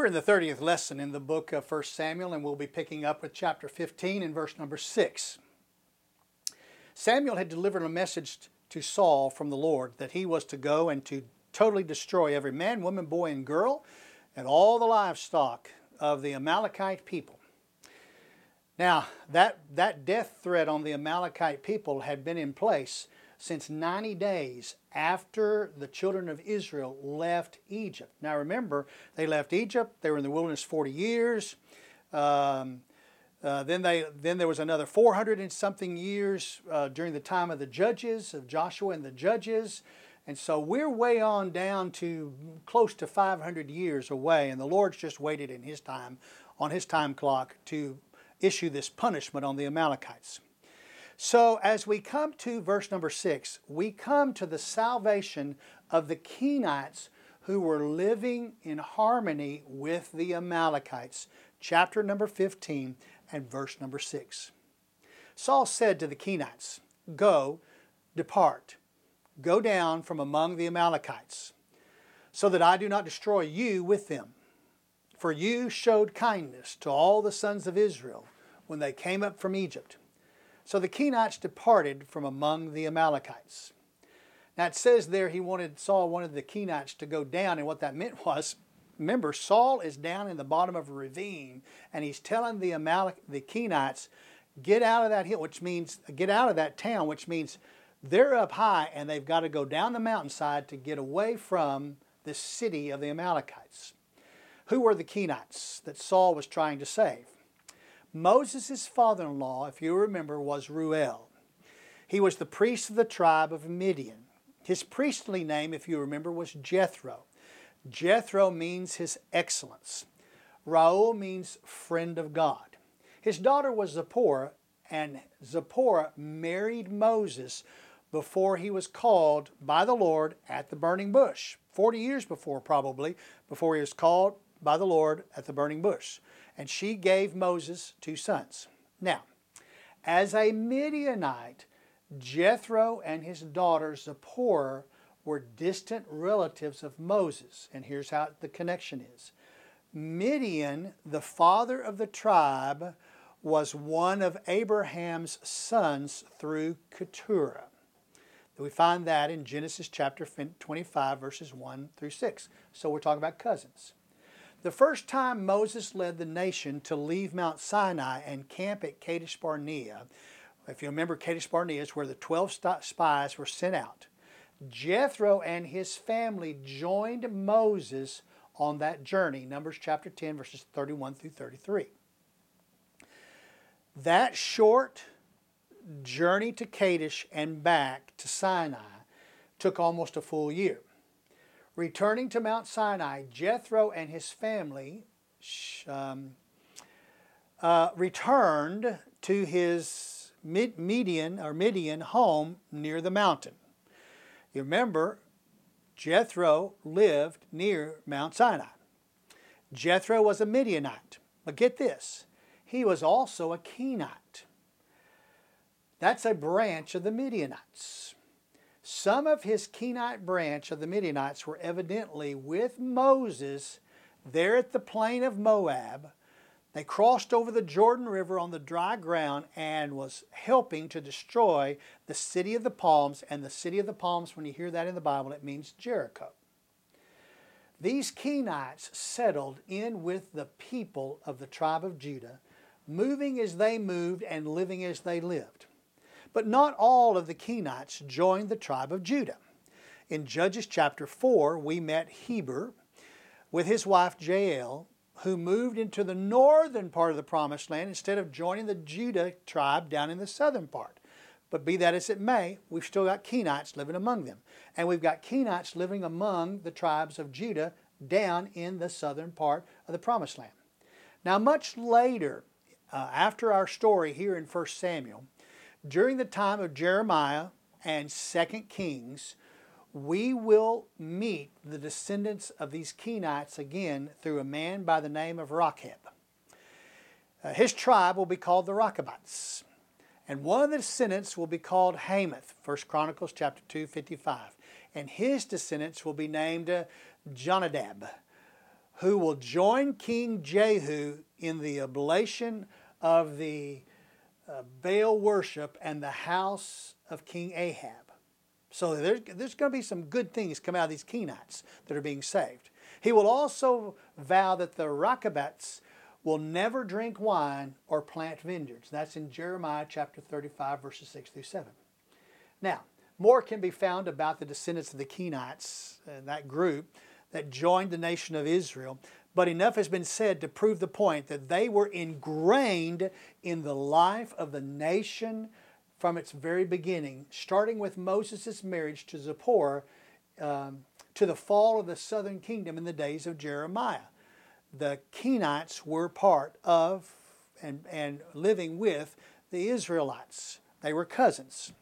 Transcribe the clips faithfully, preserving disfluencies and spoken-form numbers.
We're in the thirtieth lesson in the book of First Samuel, and we'll be picking up with chapter fifteen and verse number six. Samuel had delivered a message to Saul from the Lord that he was to go and to totally destroy every man, woman, boy, and girl, and all the livestock of the Amalekite people. Now, that, that death threat on the Amalekite people had been in place since ninety days after the children of Israel left Egypt. Now remember, they left Egypt, they were in the wilderness forty years. Um, uh, then, they, then there was another four hundred and something years uh, during the time of the judges, of Joshua and the judges. And so we're way on down to close to five hundred years away, and the Lord's just waited in His time, on His time clock, to issue this punishment on the Amalekites. So as we come to verse number six, we come to the salvation of the Kenites who were living in harmony with the Amalekites. Chapter number fifteen and verse number six. Saul said to the Kenites, "Go, depart, go down from among the Amalekites, so that I do not destroy you with them. For you showed kindness to all the sons of Israel when they came up from Egypt." So the Kenites departed from among the Amalekites. Now it says there he wanted, Saul wanted the Kenites to go down, and what that meant was, remember, Saul is down in the bottom of a ravine, and he's telling the Amalek, the Kenites, get out of that hill, which means, get out of that town, which means they're up high and they've got to go down the mountainside to get away from the city of the Amalekites. Who were the Kenites that Saul was trying to save? Moses' father-in-law, if you remember, was Reuel. He was the priest of the tribe of Midian. His priestly name, if you remember, was Jethro. Jethro means his excellence. Reuel means friend of God. His daughter was Zipporah, and Zipporah married Moses before he was called by the Lord at the burning bush. Forty years before, probably, before he was called by the Lord at the burning bush. And she gave Moses two sons. Now, as a Midianite, Jethro and his daughter Zipporah were distant relatives of Moses. And here's how the connection is. Midian, the father of the tribe, was one of Abraham's sons through Keturah. We find that in Genesis chapter twenty-five, verses one through six. So we're talking about cousins. The first time Moses led the nation to leave Mount Sinai and camp at Kadesh Barnea, if you remember, Kadesh Barnea is where the twelve spies were sent out. Jethro and his family joined Moses on that journey, Numbers chapter ten, verses thirty-one through thirty-three. That short journey to Kadesh and back to Sinai took almost a full year. Returning to Mount Sinai, Jethro and his family um, uh, returned to his Midian or Midian home near the mountain. You remember, Jethro lived near Mount Sinai. Jethro was a Midianite. But get this, he was also a Kenite. That's a branch of the Midianites. Some of his Kenite branch of the Midianites were evidently with Moses there at the plain of Moab. They crossed over the Jordan River on the dry ground and was helping to destroy the city of the palms. And the city of the palms, when you hear that in the Bible, it means Jericho. These Kenites settled in with the people of the tribe of Judah, moving as they moved and living as they lived. But not all of the Kenites joined the tribe of Judah. In Judges chapter four, we met Heber with his wife Jael, who moved into the northern part of the Promised Land instead of joining the Judah tribe down in the southern part. But be that as it may, we've still got Kenites living among them. And we've got Kenites living among the tribes of Judah down in the southern part of the Promised Land. Now much later, uh, after our story here in First Samuel, during the time of Jeremiah and Second Kings, we will meet the descendants of these Kenites again through a man by the name of Rechab. Uh, his tribe will be called the Rechabites. And one of the descendants will be called Hamath, First Chronicles chapter two, fifty-five. And his descendants will be named uh, Jonadab. who will join King Jehu in the oblation of the uh, Baal worship and the house of King Ahab. So there's, there's going to be some good things come out of these Kenites that are being saved. He will also vow that the Rechabites will never drink wine or plant vineyards. That's in Jeremiah chapter thirty-five, verses six through seven. Now, more can be found about the descendants of the Kenites, uh, that group that joined the nation of Israel. But enough has been said to prove the point that they were ingrained in the life of the nation from its very beginning, starting with Moses' marriage to Zipporah, um, to the fall of the southern kingdom in the days of Jeremiah. The Kenites were part of and, and living with the Israelites. They were cousins.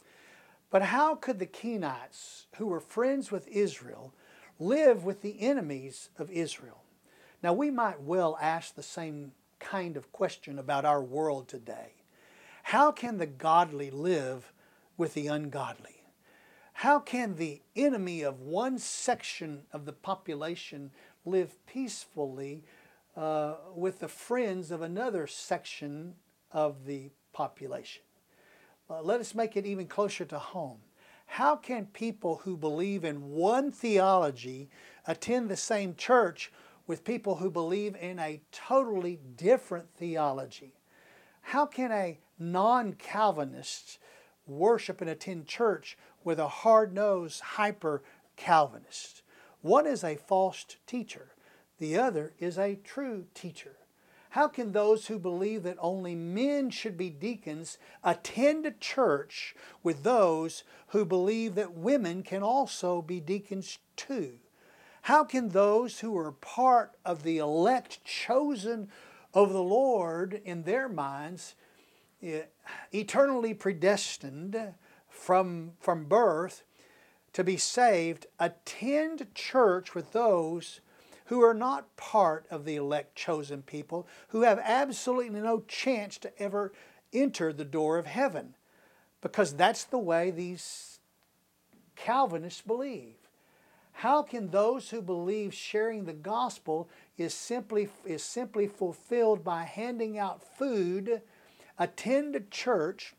But how could the Kenites, who were friends with Israel, live with the enemies of Israel? Now, we might well ask the same kind of question about our world today. How can the godly live with the ungodly? How can the enemy of one section of the population live peacefully uh, with the friends of another section of the population? Uh, let us make it even closer to home. How can people who believe in one theology attend the same church with people who believe in a totally different theology? How can a non-Calvinist worship and attend church with a hard-nosed hyper-Calvinist? One is a false teacher. The other is a true teacher. How can those who believe that only men should be deacons attend a church with those who believe that women can also be deacons too? How can those who are part of the elect chosen of the Lord in their minds, eternally predestined from, from birth to be saved, attend church with those who are not part of the elect chosen people, who have absolutely no chance to ever enter the door of heaven? Because that's the way these Calvinists believe. How can those who believe sharing the gospel is simply, is simply fulfilled by handing out food attend a church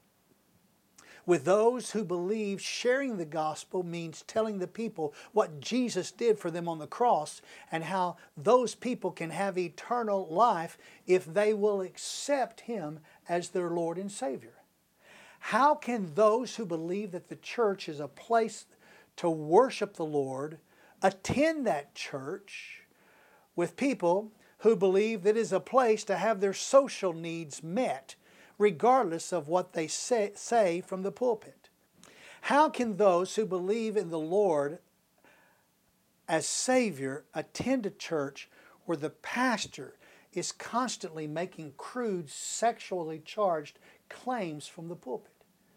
with those who believe sharing the gospel means telling the people what Jesus did for them on the cross and how those people can have eternal life if they will accept Him as their Lord and Savior? How can those who believe that the church is a place to worship the Lord attend that church with people who believe that it is a place to have their social needs met, regardless of what they say, say from the pulpit? How can those who believe in the Lord as Savior attend a church where the pastor is constantly making crude, sexually charged claims from the pulpit?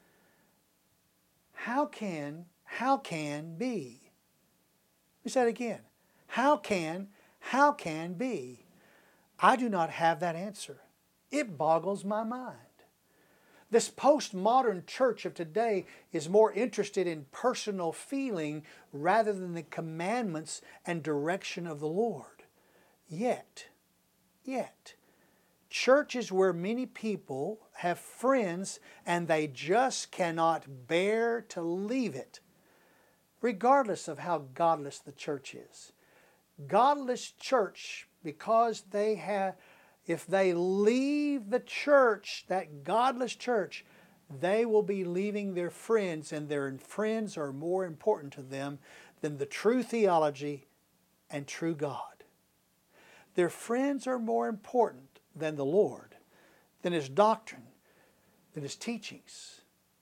How can, how can be? Let me say it again. How can, how can be? I do not have that answer. It boggles my mind. This postmodern church of today is more interested in personal feeling rather than the commandments and direction of the Lord. Yet, yet, church is where many people have friends and they just cannot bear to leave it, regardless of how godless the church is. Godless church, because they have If they leave the church, that godless church, they will be leaving their friends, and their friends are more important to them than the true theology and true God. Their friends are more important than the Lord, than His doctrine, than His teachings.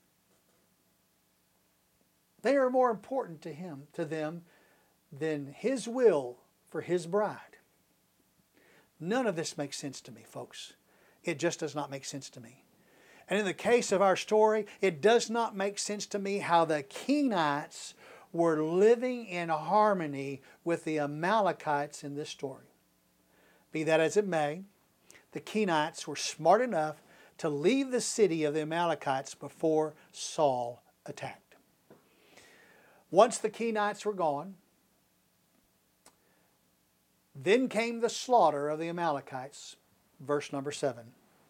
They are more important to Him, to them, than His will for His bride. None of this makes sense to me, folks. It just does not make sense to me. And in the case of our story, it does not make sense to me how the Kenites were living in harmony with the Amalekites in this story. Be that as it may, the Kenites were smart enough to leave the city of the Amalekites before Saul attacked. Once the Kenites were gone, Then came the slaughter of the Amalekites. Verse number seven.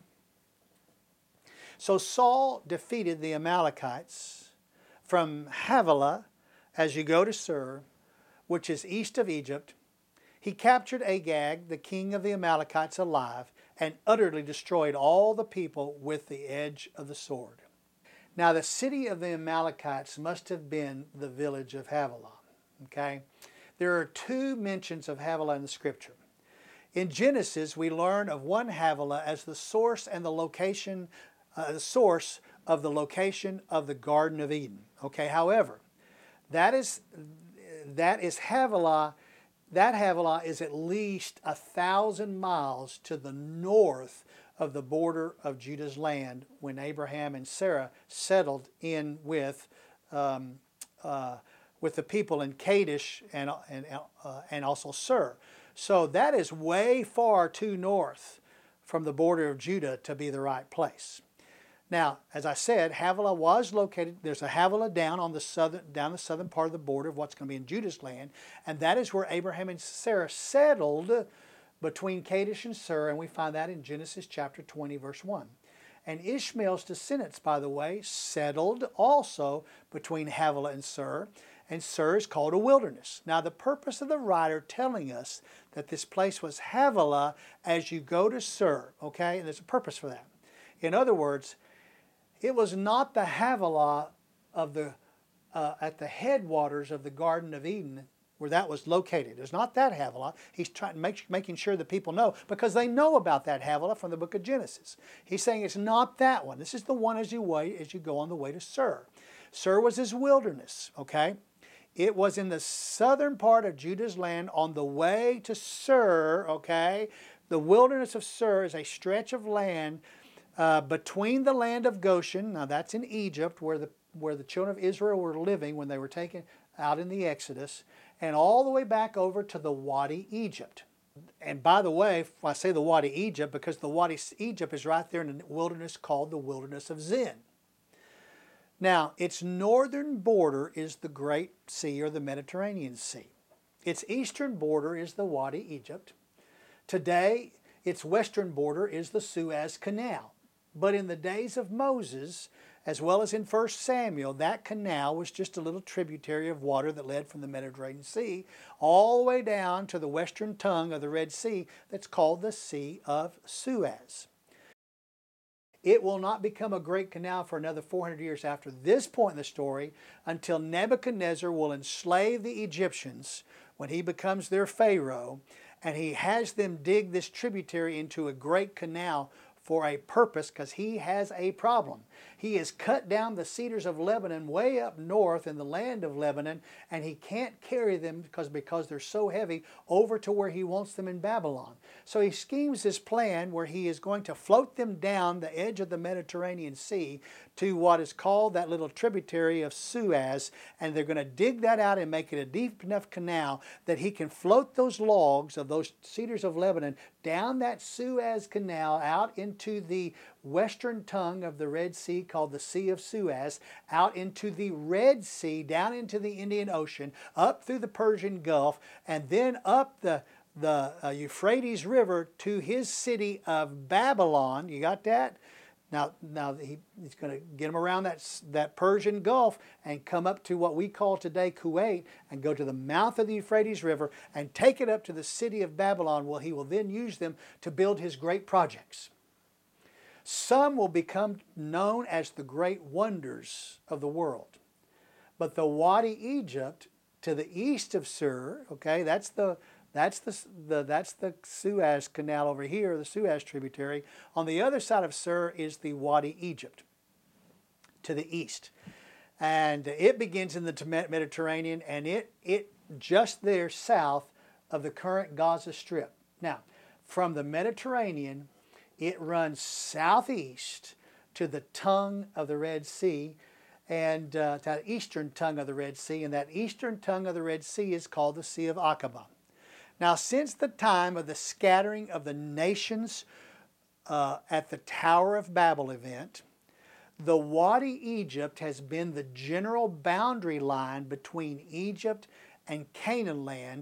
So Saul defeated the Amalekites from Havilah as you go to Sur, which is east of Egypt. He captured Agag, the king of the Amalekites, alive, and utterly destroyed all the people with the edge of the sword. Now the city of the Amalekites must have been the village of Havilah. Okay? There are two mentions of Havilah in the Scripture. In Genesis, we learn of one Havilah as the source and the location, uh, the source of the location of the Garden of Eden. Okay? However, that is that is Havilah. That Havilah is at least a thousand miles to the north of the border of Judah's land when Abraham and Sarah settled in with um, uh, with the people in Kadesh and and uh, and also Sur. So that is way far too north from the border of Judah to be the right place. Now, as I said, Havilah was located, there's a Havilah down on the southern, down the southern part of the border of what's going to be in Judah's land, and that is where Abraham and Sarah settled between Kadesh and Sur, and we find that in Genesis chapter twenty, verse one. And Ishmael's descendants, by the way, settled also between Havilah and Sur, and Sur is called a wilderness. Now, the purpose of the writer telling us that this place was Havilah as you go to Sur, okay, and there's a purpose for that. In other words, it was not the Havilah of the uh, at the headwaters of the Garden of Eden where that was located. It's not that Havilah. He's trying make, making sure that people know, because they know about that Havilah from the book of Genesis. He's saying it's not that one. This is the one as you way as you go on the way to Sur. Sur was his wilderness. Okay, it was in the southern part of Judah's land on the way to Sur. Okay, the wilderness of Sur is a stretch of land Uh, between the land of Goshen, now that's in Egypt, where the where the children of Israel were living when they were taken out in the Exodus, and all the way back over to the Wadi Egypt. And by the way, I say the Wadi Egypt because the Wadi Egypt is right there in the wilderness called the Wilderness of Zin. Now, its northern border is the Great Sea or the Mediterranean Sea. Its eastern border is the Wadi Egypt. Today, its western border is the Suez Canal. But in the days of Moses, as well as in First Samuel, that canal was just a little tributary of water that led from the Mediterranean Sea all the way down to the western tongue of the Red Sea that's called the Sea of Suez. It will not become a great canal for another four hundred years after this point in the story, until Nebuchadnezzar will enslave the Egyptians when he becomes their Pharaoh, and he has them dig this tributary into a great canal for a purpose, because he has a problem. He has cut down the cedars of Lebanon way up north in the land of Lebanon, and he can't carry them because, because they're so heavy over to where he wants them in Babylon. So he schemes this plan where he is going to float them down the edge of the Mediterranean Sea to what is called that little tributary of Suez, and they're going to dig that out and make it a deep enough canal that he can float those logs of those cedars of Lebanon down that Suez Canal out into the western tongue of the Red Sea called the Sea of Suez, out into the Red Sea, down into the Indian Ocean, up through the Persian Gulf, and then up the, the uh, Euphrates River to his city of Babylon. You got that? Now, now he, he's going to get them around that, that Persian Gulf and come up to what we call today Kuwait and go to the mouth of the Euphrates River and take it up to the city of Babylon, where he will then use them to build his great projects. Some will become known as the great wonders of the world. But the Wadi Egypt to the east of Sur, okay, that's the That's the, the, that's the Suez Canal over here, the Suez tributary. On the other side of Sur is the Wadi Egypt to the east. And it begins in the Mediterranean, and it, it just there south of the current Gaza Strip. Now, from the Mediterranean, it runs southeast to the tongue of the Red Sea, and uh, to the eastern tongue of the Red Sea. And that eastern tongue of the Red Sea is called the Sea of Aqaba. Now, since the time of the scattering of the nations uh, at the Tower of Babel event, the Wadi Egypt has been the general boundary line between Egypt and Canaan land,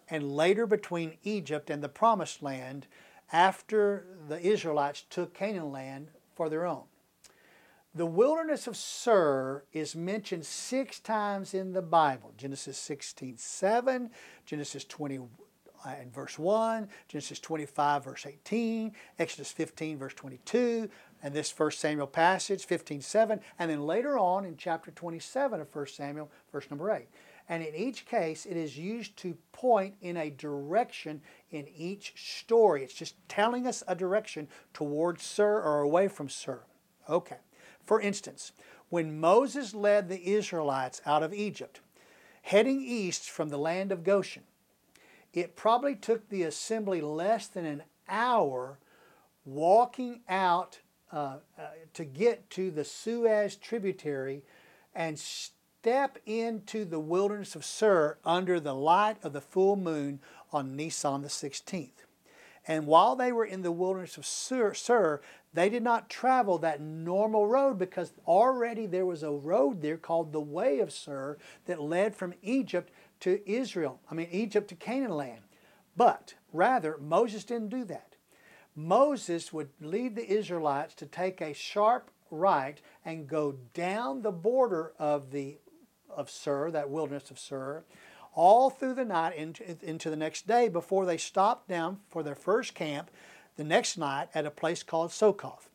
and later between Egypt and the Promised Land after the Israelites took Canaan land for their own. The wilderness of Sur is mentioned six times in the Bible. Genesis sixteen seven, Genesis twenty and verse one, Genesis twenty-five verse eighteen, Exodus fifteen verse twenty-two, and this First Samuel passage, fifteen seven, and then later on in chapter twenty-seven of First Samuel, verse number eight. And in each case, it is used to point in a direction in each story. It's just telling us a direction towards Sur or away from Sur. Okay. For instance, when Moses led the Israelites out of Egypt, heading east from the land of Goshen, it probably took the assembly less than an hour walking out uh, uh, to get to the Suez tributary and step into the wilderness of Sur under the light of the full moon on Nisan the sixteenth. And while they were in the wilderness of Sur, Sur, they did not travel that normal road because already there was a road there called the Way of Sur that led from Egypt to Israel, I mean Egypt to Canaan land. But rather, Moses didn't do that. Moses would lead the Israelites to take a sharp right and go down the border of the of Sur, that wilderness of Sur, all through the night into, into the next day before they stopped down for their first camp the next night at a place called Sokoth.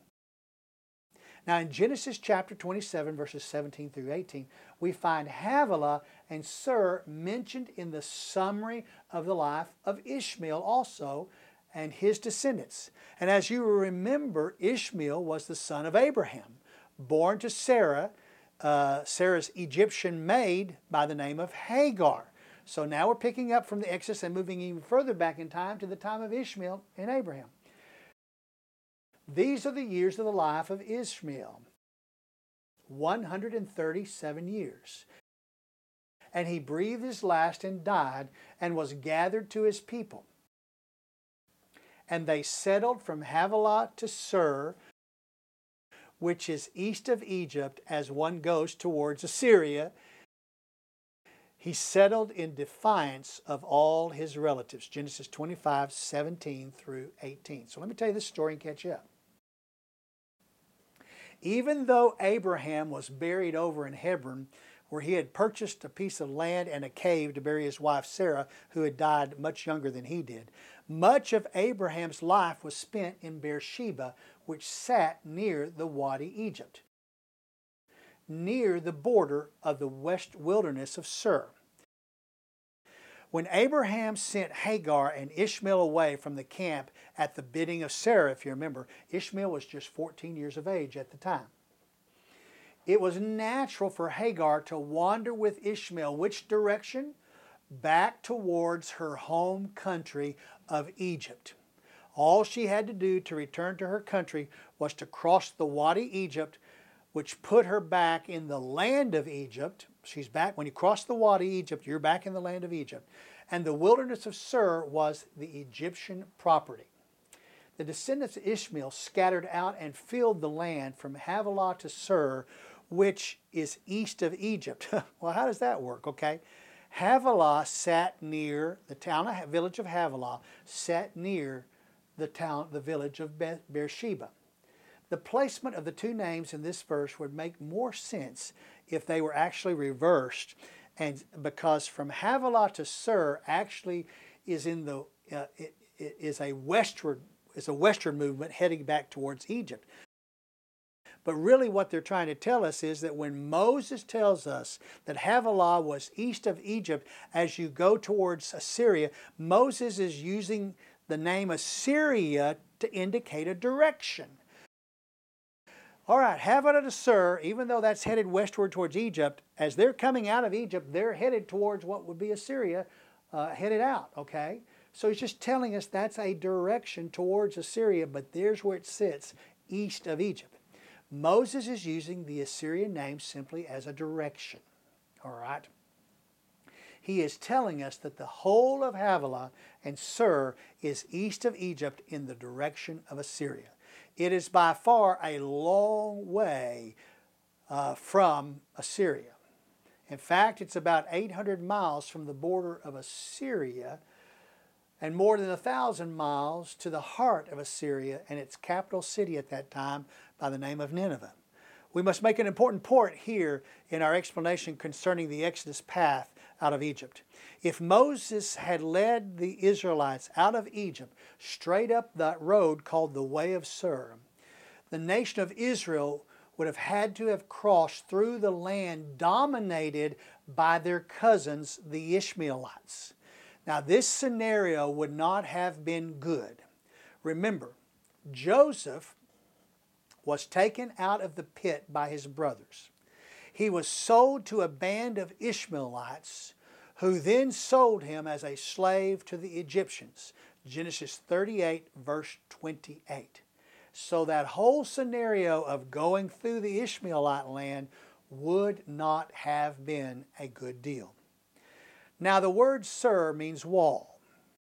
Now in Genesis chapter twenty-seven, verses seventeen through eighteen, we find Havilah and Sur mentioned in the summary of the life of Ishmael also and his descendants. And as you remember, Ishmael was the son of Abraham, born to Sarah, uh, Sarah's Egyptian maid by the name of Hagar. So now we're picking up from the Exodus and moving even further back in time to the time of Ishmael and Abraham. These are the years of the life of Ishmael, one hundred thirty-seven years. And he breathed his last and died and was gathered to his people. And they settled from Havilah to Sur, which is east of Egypt as one goes towards Assyria. He settled in defiance of all his relatives. Genesis twenty-five, seventeen through eighteen. So let me tell you this story and catch you up. Even though Abraham was buried over in Hebron, where he had purchased a piece of land and a cave to bury his wife Sarah, who had died much younger than he did, much of Abraham's life was spent in Beersheba, which sat near the Wadi Egypt, near the border of the west wilderness of Sur. When Abraham sent Hagar and Ishmael away from the camp at the bidding of Sarah, if you remember, Ishmael was just fourteen years of age at the time. It was natural for Hagar to wander with Ishmael. Which direction? Back towards her home country of Egypt. All she had to do to return to her country was to cross the Wadi Egypt, which put her back in the land of Egypt. She's back. When you cross the Wadi Egypt, you're back in the land of Egypt. And the wilderness of Sur was the Egyptian property. The descendants of Ishmael scattered out and filled the land from Havilah to Sur, which is east of Egypt. Well, how does that work? Okay. Havilah sat near the town, village of Havilah, sat near the town, the village of Beersheba. The placement of the two names in this verse would make more sense if they were actually reversed, and because from Havilah to Sur actually is in the uh, it, it is a westward is a western movement heading back towards Egypt. But really what they're trying to tell us is that when Moses tells us that Havilah was east of Egypt as you go towards Assyria, Moses is using the name Assyria to indicate a direction. All right, Havilah to Sur, even though that's headed westward towards Egypt, as they're coming out of Egypt, they're headed towards what would be Assyria, uh, headed out, okay? So he's just telling us that's a direction towards Assyria, but there's where it sits, east of Egypt. Moses is using the Assyrian name simply as a direction, all right? He is telling us that the whole of Havilah and Sur is east of Egypt in the direction of Assyria. It is by far a long way uh, from Assyria. In fact, it's about eight hundred miles from the border of Assyria and more than a thousand miles to the heart of Assyria and its capital city at that time by the name of Nineveh. We must make an important point here in our explanation concerning the Exodus path out of Egypt. If Moses had led the Israelites out of Egypt straight up that road called the Way of Sur, the nation of Israel would have had to have crossed through the land dominated by their cousins, the Ishmaelites. Now, this scenario would not have been good. Remember, Joseph was taken out of the pit by his brothers. He was sold to a band of Ishmaelites who then sold him as a slave to the Egyptians. Genesis thirty-eight, verse twenty-eight. So that whole scenario of going through the Ishmaelite land would not have been a good deal. Now, the word Sur means wall.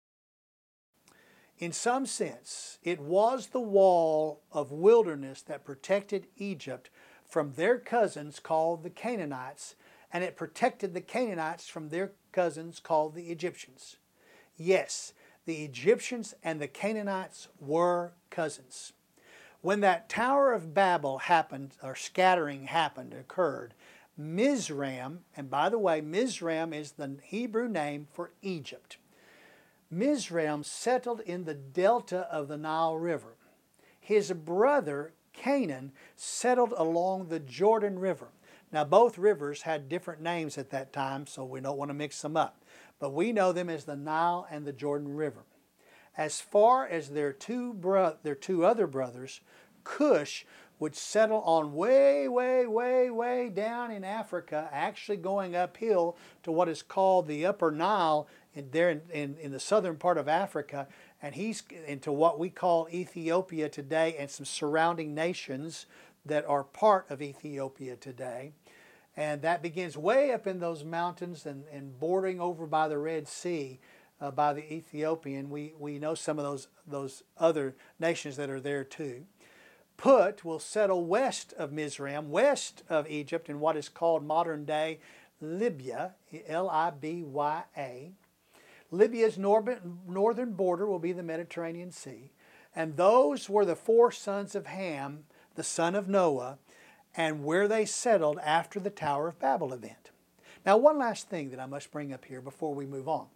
In some sense, it was the wall of wilderness that protected Egypt from their cousins called the Canaanites, and it protected the Canaanites from their cousins called the Egyptians. Yes, the Egyptians and the Canaanites were cousins. When that Tower of Babel happened, or scattering happened, occurred, Mizraim, and by the way, Mizraim is the Hebrew name for Egypt. Mizraim settled in the delta of the Nile River. His brother, Canaan, settled along the Jordan River. Now, both rivers had different names at that time, so we don't want to mix them up. But we know them as the Nile and the Jordan River. As far as their two, bro their two other brothers, Cush would settle on way, way, way, way down in Africa, actually going uphill to what is called the Upper Nile in, there in, in, in the southern part of Africa, and he's into what we call Ethiopia today and some surrounding nations that are part of Ethiopia today. And that begins way up in those mountains and, and bordering over by the Red Sea, uh, by the Ethiopian. We, we know some of those, those other nations that are there too. Put will settle west of Mizraim, west of Egypt, in what is called modern-day Libya, L I B Y A. Libya's northern border will be the Mediterranean Sea. And those were the four sons of Ham, the son of Noah, and where they settled after the Tower of Babel event. Now, one last thing that I must bring up here before we move on.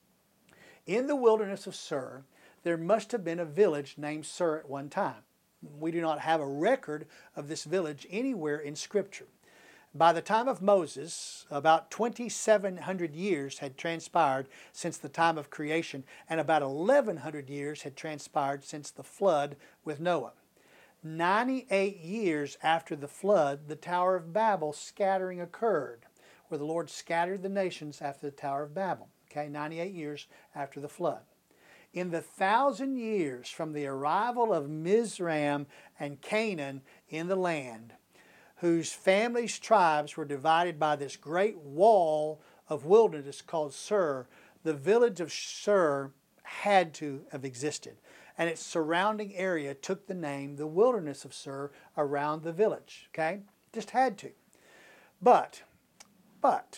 In the wilderness of Sur, there must have been a village named Sur at one time. We do not have a record of this village anywhere in Scripture. By the time of Moses, about twenty-seven hundred years had transpired since the time of creation, and about eleven hundred years had transpired since the flood with Noah. ninety-eight years after the flood, the Tower of Babel scattering occurred, where the Lord scattered the nations after the Tower of Babel. Okay, ninety-eight years after the flood. In the thousand years from the arrival of Mizraim and Canaan in the land, whose families' tribes were divided by this great wall of wilderness called Sur, the village of Sur had to have existed. And its surrounding area took the name, the wilderness of Sur, around the village. Okay? Just had to. But, but,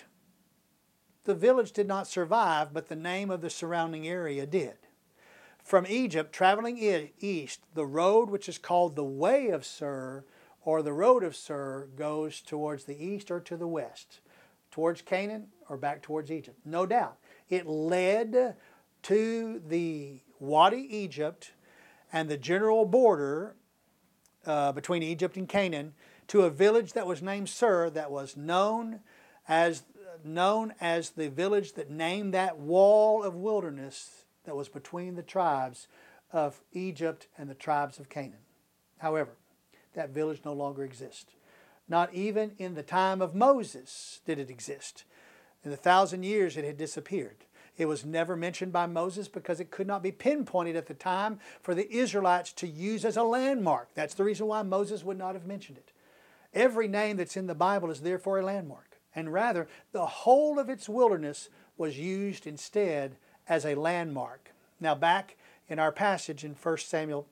the village did not survive, but the name of the surrounding area did. From Egypt, traveling east, the road which is called the Way of Sur, or the Road of Sur, goes towards the east or to the west, towards Canaan or back towards Egypt. No doubt. It led to the Wadi Egypt and the general border uh, between Egypt and Canaan to a village that was named Sur, that was known as, known as the village that named that wall of wilderness that was between the tribes of Egypt and the tribes of Canaan. However, that village no longer exists. Not even in the time of Moses did it exist. In the thousand years it had disappeared. It was never mentioned by Moses because it could not be pinpointed at the time for the Israelites to use as a landmark. That's the reason why Moses would not have mentioned it. Every name that's in the Bible is therefore a landmark. And rather, the whole of its wilderness was used instead as a landmark. Now, back in our passage in First Samuel,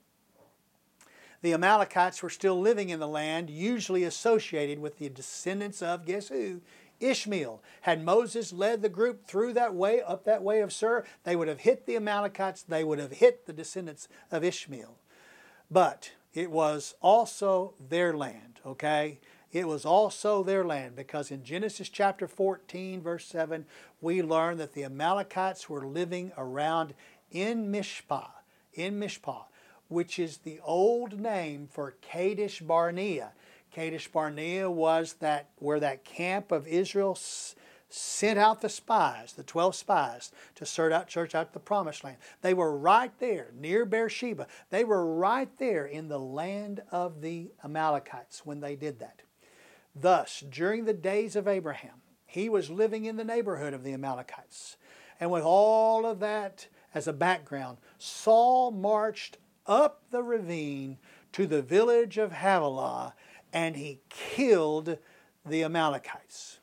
the Amalekites were still living in the land, usually associated with the descendants of, guess who? Ishmael. Had Moses led the group through that way, up that way of Shur, they would have hit the Amalekites, they would have hit the descendants of Ishmael. But it was also their land, okay? It was also their land, because in Genesis chapter fourteen, verse seven, we learn that the Amalekites were living around in Mishpah, in Mishpah, which is the old name for Kadesh Barnea. Kadesh Barnea was that where that camp of Israel s- sent out the spies, the twelve spies, to search out, search out the promised land. They were right there near Beersheba. They were right there in the land of the Amalekites when they did that. Thus, during the days of Abraham, he was living in the neighborhood of the Amalekites. And with all of that as a background, Saul marched up the ravine to the village of Havilah, and he killed the Amalekites.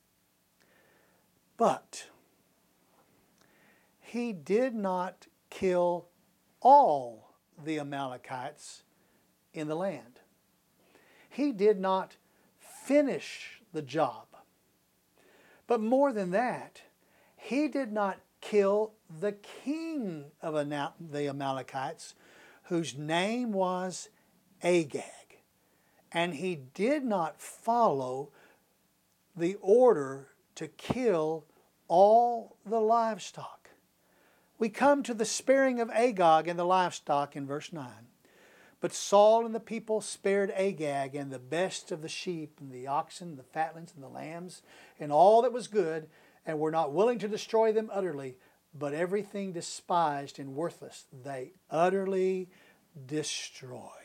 But he did not kill all the Amalekites in the land. He did not finish the job. But more than that, he did not kill the king of the Amalekites, whose name was Agag. And he did not follow the order to kill all the livestock. We come to the sparing of Agag and the livestock in verse nine. But Saul and the people spared Agag and the best of the sheep and the oxen, the fatlings and the lambs, and all that was good, and were not willing to destroy them utterly, but everything despised and worthless they utterly destroyed.